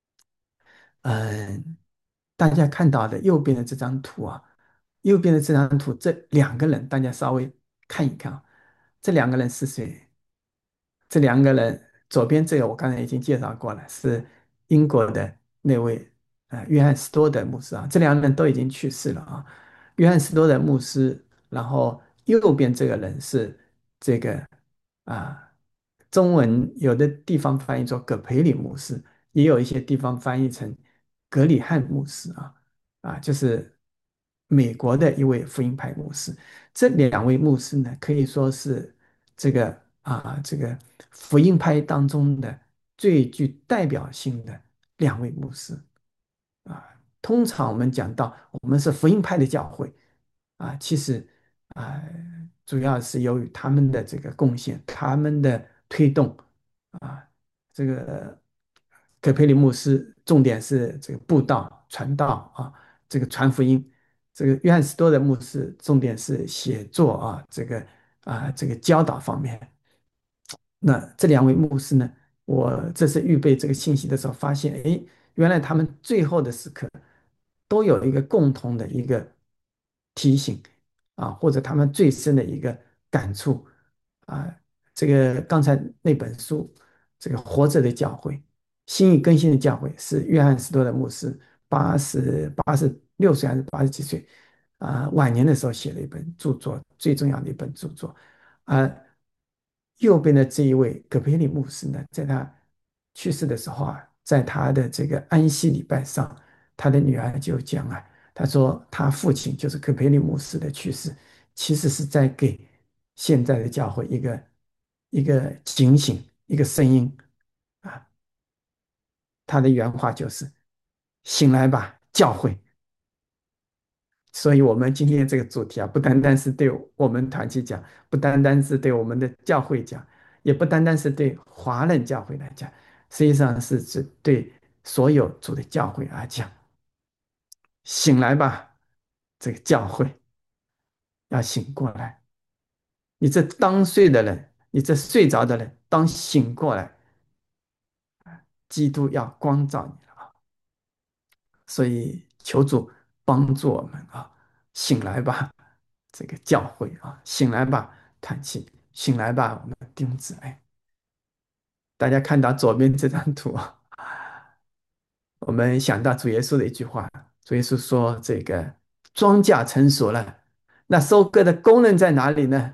嗯，大家看到的右边的这张图啊，右边的这张图，这两个人大家稍微看一看啊，这两个人是谁？这两个人，左边这个我刚才已经介绍过了，是英国的那位呃约翰斯多德牧师啊，这两个人都已经去世了啊。约翰斯多德牧师，然后右边这个人是这个啊，中文有的地方翻译作葛培理牧师，也有一些地方翻译成格里汉牧师啊啊，就是美国的一位福音派牧师。这两位牧师呢，可以说是这个啊，这个福音派当中的最具代表性的两位牧师啊。通常我们讲到我们是福音派的教会啊，其实啊，主要是由于他们的这个贡献，他们的推动啊，这个葛培理牧师重点是这个布道、传道啊，这个传福音。这个约翰斯多的牧师重点是写作啊，这个啊这个教导方面。那这两位牧师呢，我这次预备这个信息的时候发现，哎，原来他们最后的时刻都有一个共同的一个提醒啊，或者他们最深的一个感触啊。这个刚才那本书，这个《活着的教会》，新意更新的教会，是约翰斯多的牧师八十八十六岁还是八十几岁啊，晚年的时候写了一本著作，最重要的一本著作。啊，右边的这一位葛培理牧师呢，在他去世的时候啊，在他的这个安息礼拜上，他的女儿就讲啊，他说他父亲就是葛培理牧师的去世，其实是在给现在的教会一个一个警醒，一个声音啊。他的原话就是“醒来吧，教会”。所以，我们今天这个主题啊，不单单是对我们团体讲，不单单是对我们的教会讲，也不单单是对华人教会来讲，实际上是指对所有主的教会而讲。醒来吧，这个教会要醒过来。你这当睡的人，你这睡着的人，当醒过来，基督要光照你了啊！所以，求主帮助我们啊，醒来吧。这个教会啊，醒来吧，团契，醒来吧，我们弟兄姊妹。大家看到左边这张图啊，我们想到主耶稣的一句话，主耶稣说：“这个庄稼成熟了，那收割的工人在哪里呢？”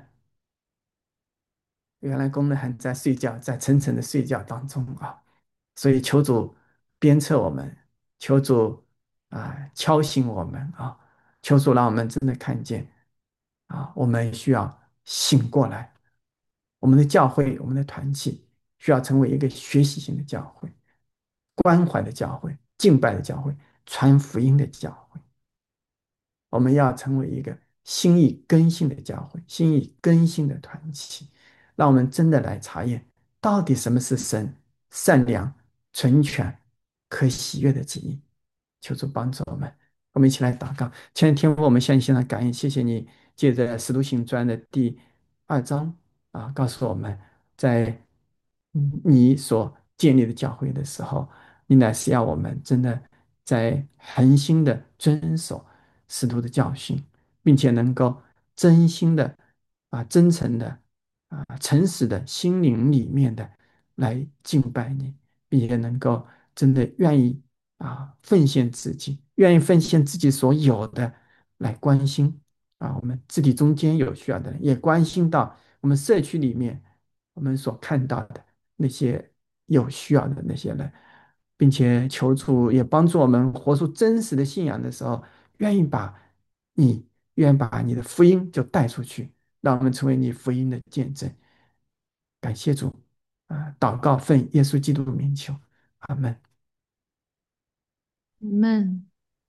原来工人还在睡觉，在沉沉的睡觉当中啊。所以求主鞭策我们，求主啊敲醒我们啊，求主让我们真的看见啊，我们需要醒过来。我们的教会，我们的团契需要成为一个学习型的教会、关怀的教会、敬拜的教会、传福音的教会。我们要成为一个心意更新的教会、心意更新的团契，让我们真的来查验，到底什么是神善良、纯全、可喜悦的旨意。求主帮助我们，我们一起来祷告。亲爱的天父，我们向你献上感恩，谢谢你借着《使徒行传》的第二章啊，告诉我们，在嗯你所建立的教会的时候，你乃是要我们真的在恒心的遵守使徒的教训，并且能够真心的啊、真诚的啊、诚实的心灵里面的来敬拜你，并且能够真的愿意啊奉献自己，愿意奉献自己所有的来关心啊我们肢体中间有需要的人，也关心到我们社区里面我们所看到的那些有需要的那些人，并且求主也帮助我们活出真实的信仰的时候，愿意把你愿意把你的福音就带出去，让我们成为你福音的见证。感谢主啊！祷告奉耶稣基督的名求，阿门。 阿门。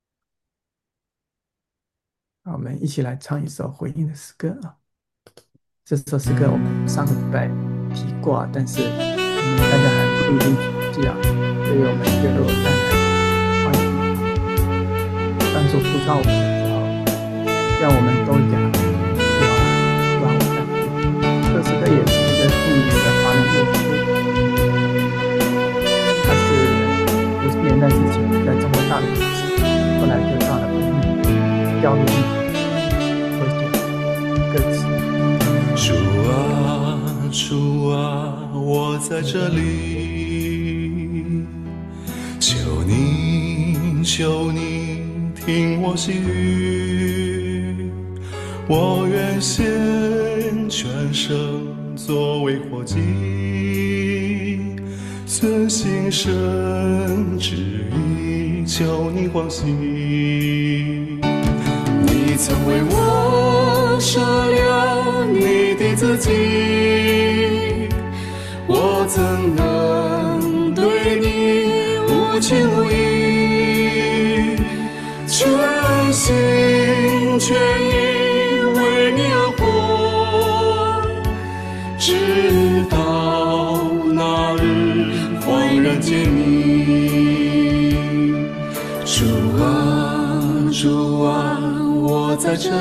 好，我们一起来唱一首回应的诗歌啊。这首诗歌我们上个礼拜提过啊，但是嗯，大家还不一定记啊，所以我们就再来唱一遍。当主呼召我们的时候，让我们都讲要让我们。这首歌也是一个著名的华人乐师，他是五十年代之前在中国大陆出世，后来就到了北美教育会写歌词。 主啊，主啊，我在这里，求你，求你听我细语，我愿献全生作为活祭，遵行神旨意，求你欢喜。你曾为我舍了你的自己，我怎能对你无情无义？全心全意为你而活，直到那日恍然见你。主啊，主啊，我在这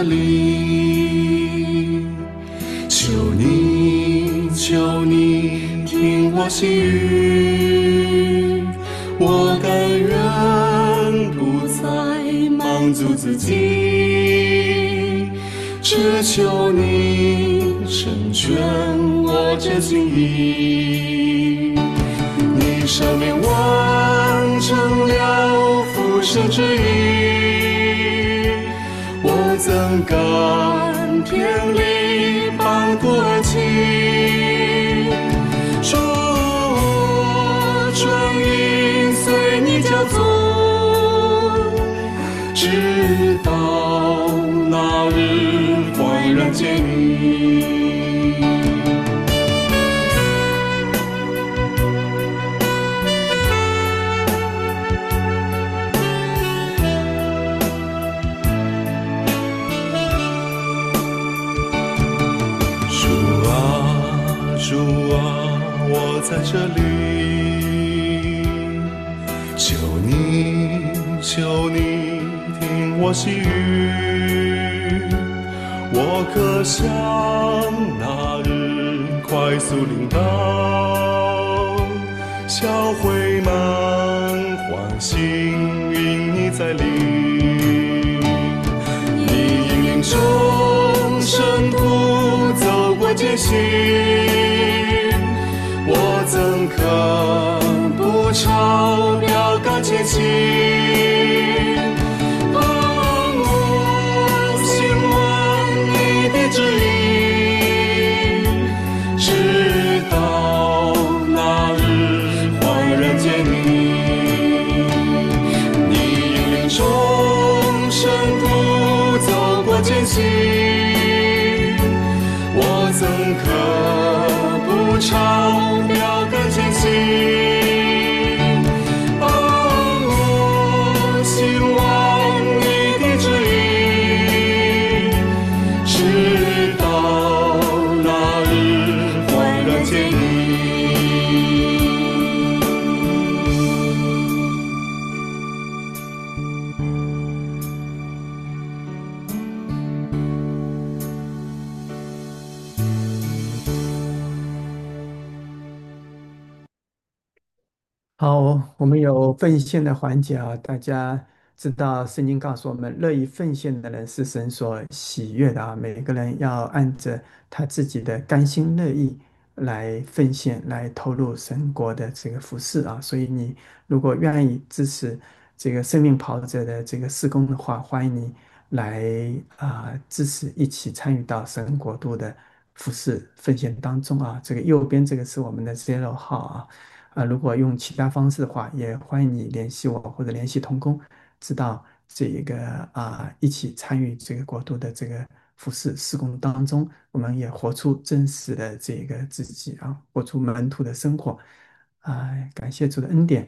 里，求你，求你听我细语，我甘愿不再满足自己，只求你成全我这心意。你赦免完成了父神之意，我怎敢偏离半途而弃？主，专应随你教宗，直到那日恍然见你。主啊，我在这里，求你，求你听我细语，我可向那日快速领导，教会满欢欣因你在临，你引领众圣徒走过艰辛，我怎可不朝标杆前行？帮我行完你的旨意，直到那日恍然见你。你引领众圣徒走过艰辛，我怎可不朝标杆前行？帮我行完你的旨意，直到那日恍然见你。 我们有奉献的环节啊，大家知道圣经告诉我们，乐意奉献的人是神所喜悦的啊。每个人要按着他自己的甘心乐意来奉献，来投入神国的这个服饰啊。所以你如果愿意支持这个生命跑者的这个施工的话，欢迎你来啊、支持，一起参与到神国度的服饰奉献当中啊。这个右边这个是我们的 zero 号啊。啊，如果用其他方式的话，也欢迎你联系我或者联系童工，知道这一个啊，一起参与这个国度的这个服饰施工当中，我们也活出真实的这个自己啊，活出门徒的生活啊，感谢主的恩典。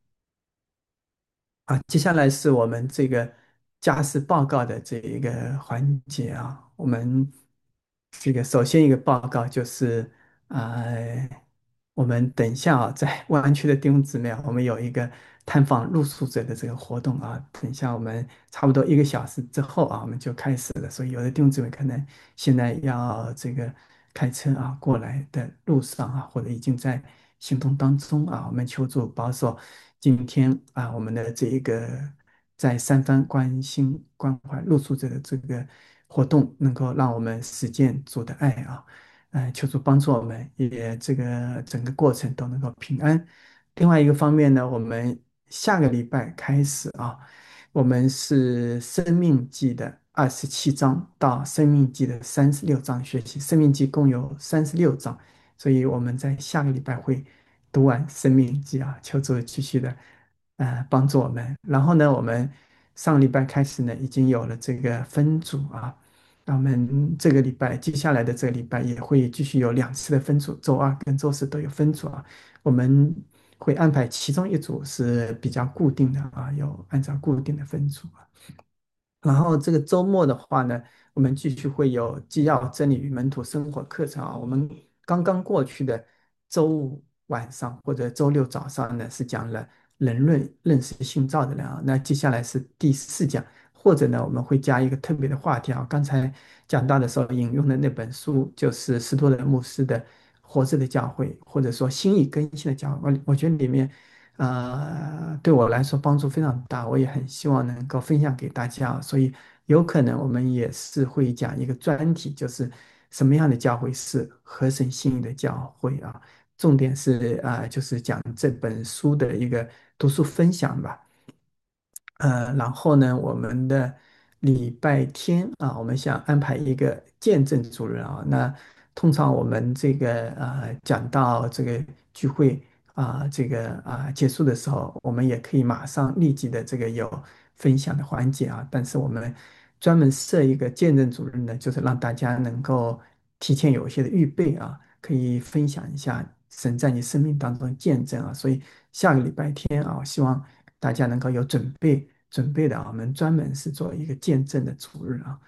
啊，接下来是我们这个家事报告的这一个环节啊。我们这个首先一个报告就是，呃，我们等一下啊，在湾区的弟兄姊妹啊，我们有一个探访露宿者的这个活动啊。等一下我们差不多一个小时之后啊，我们就开始了。所以有的弟兄姊妹可能现在要这个开车啊过来的路上啊，或者已经在行动当中啊，我们求助保守。今天啊，我们的这一个在三藩关心关怀露宿者的这个活动，能够让我们实践主的爱啊，呃，求主帮助我们，也这个整个过程都能够平安。另外一个方面呢，我们下个礼拜开始啊，我们是《生命记》的二十七章到《生命记》的三十六章学习，《生命记》共有三十六章，所以我们在下个礼拜会读完《生命记》啊，求主继续的呃帮助我们。然后呢，我们上礼拜开始呢，已经有了这个分组啊，那我们这个礼拜接下来的这个礼拜也会继续有两次的分组，周二跟周四都有分组啊。我们会安排其中一组是比较固定的啊，有按照固定的分组啊。然后这个周末的话呢，我们继续会有纪要真理与门徒生活课程啊。我们刚刚过去的周五晚上或者周六早上呢，是讲了人论认识信造的人啊。那接下来是第四讲，或者呢我们会加一个特别的话题啊。刚才讲到的时候引用的那本书就是斯多德牧师的《活着的教会》，或者说新意更新的教会。我我觉得里面。呃，对我来说帮助非常大，我也很希望能够分享给大家，所以有可能我们也是会讲一个专题，就是什么样的教会是合神心意的教会啊？重点是啊、呃就是讲这本书的一个读书分享吧。呃，然后呢，我们的礼拜天啊，我们想安排一个见证主任啊。那通常我们这个呃讲到这个聚会啊，这个啊结束的时候，我们也可以马上立即的这个有分享的环节啊。但是我们专门设一个见证主任呢，就是让大家能够提前有一些的预备啊，可以分享一下神在你生命当中的见证啊。所以下个礼拜天啊，我希望大家能够有准备准备的啊，我们专门是做一个见证的主日啊。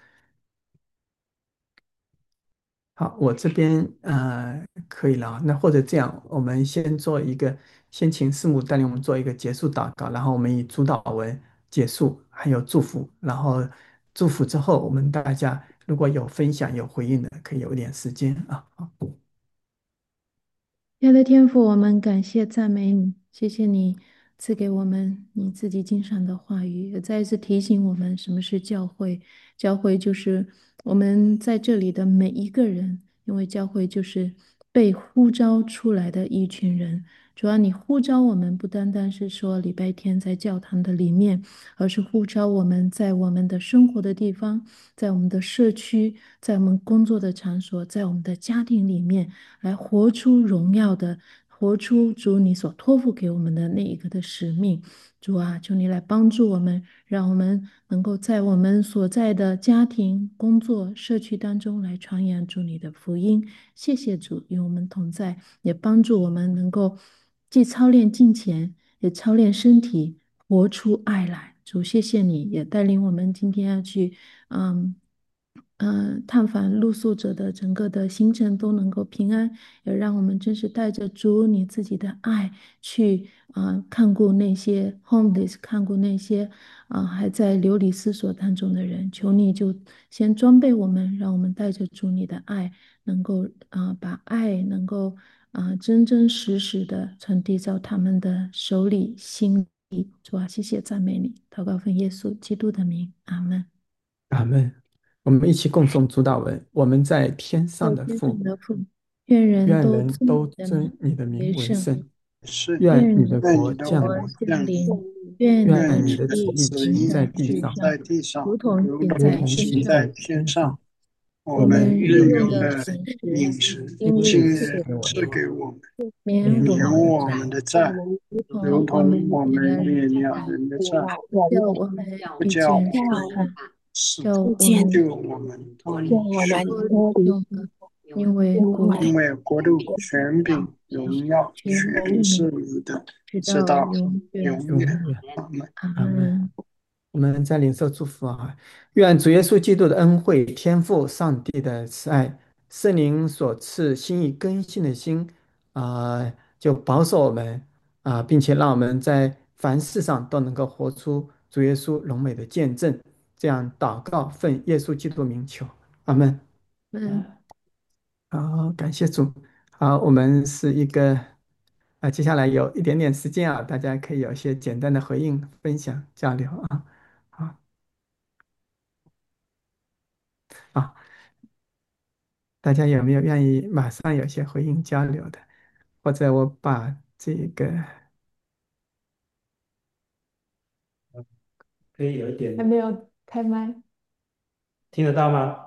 好，我这边呃可以了啊。那或者这样，我们先做一个，先请师母带领我们做一个结束祷告，然后我们以主祷文结束，还有祝福，然后祝福之后，我们大家如果有分享有回应的，可以有一点时间啊。好。 亲爱的天父，我们感谢赞美你，谢谢你赐给我们你自己经常的话语，也再一次提醒我们什么是教会。教会就是我们在这里的每一个人，因为教会就是被呼召出来的一群人。主要你呼召我们，不单单是说礼拜天在教堂的里面，而是呼召我们在我们的生活的地方，在我们的社区，在我们工作的场所，在我们的家庭里面。来活出荣耀的，活出主你所托付给我们的那一个的使命。主啊，求你来帮助我们，让我们能够在我们所在的家庭、工作、社区当中来传扬主你的福音。谢谢主与我们同在，也帮助我们能够既操练敬虔，也操练身体，活出爱来。主，谢谢你，也带领我们今天要去，嗯。嗯，探访露宿者的整个的行程都能够平安，也让我们真是带着主你自己的爱去啊、呃看顾那些 homeless，看顾那些啊、还在流离失所当中的人。求你就先装备我们，让我们带着主你的爱，能够啊、把爱能够啊、真真实实的传递到他们的手里、心里。主啊，谢谢赞美你，祷告奉耶稣基督的名，阿门。 阿门。我们一起共诵主祷文。我们在天上在天上的父， 的父，愿人愿人都尊都尊你的名你的名为圣， 为圣。 是愿你的愿你的愿你的国降国国临， 降临， 降临， 愿你的愿你愿你的的旨意旨意旨意行在行在地上， 地上， 行在地上， 如同如行在如同同行在天上。 行在天上。 天上。 我我们们日我们日日用的用的用饮食， 饮食， 今日今日今日赐给我赐给我们， 赐们， 给我们， 免免我们的我们的债， 免我们债， 的债， 如如同我们同我们免了人免了的债， 人的债， 不叫我们不叫我遇见试们探， 试叫探， 我们救我们脱离试探。 脱离用的，因为国度、 因为国度、权柄、荣耀， 权全是柄， 你的， 直直到到永远。 永远。 永远。 阿门。 阿阿门。 门。 我们在领受祝福啊！愿主耶稣基督的恩惠、天父上帝的慈爱、圣灵所赐心意更新的心啊、就保守我们啊、并且让我们在凡事上都能够活出主耶稣荣美的见证。这样祷告，奉耶稣基督名求，阿门。 嗯， 好，感谢主。好，我们是一个啊，接下来有一点点时间啊，大家可以有一些简单的回应、分享、交流啊。好。啊，大家有没有愿意马上有些回应交流的？或者我把这个可以有一点还没有开麦。 听得到吗？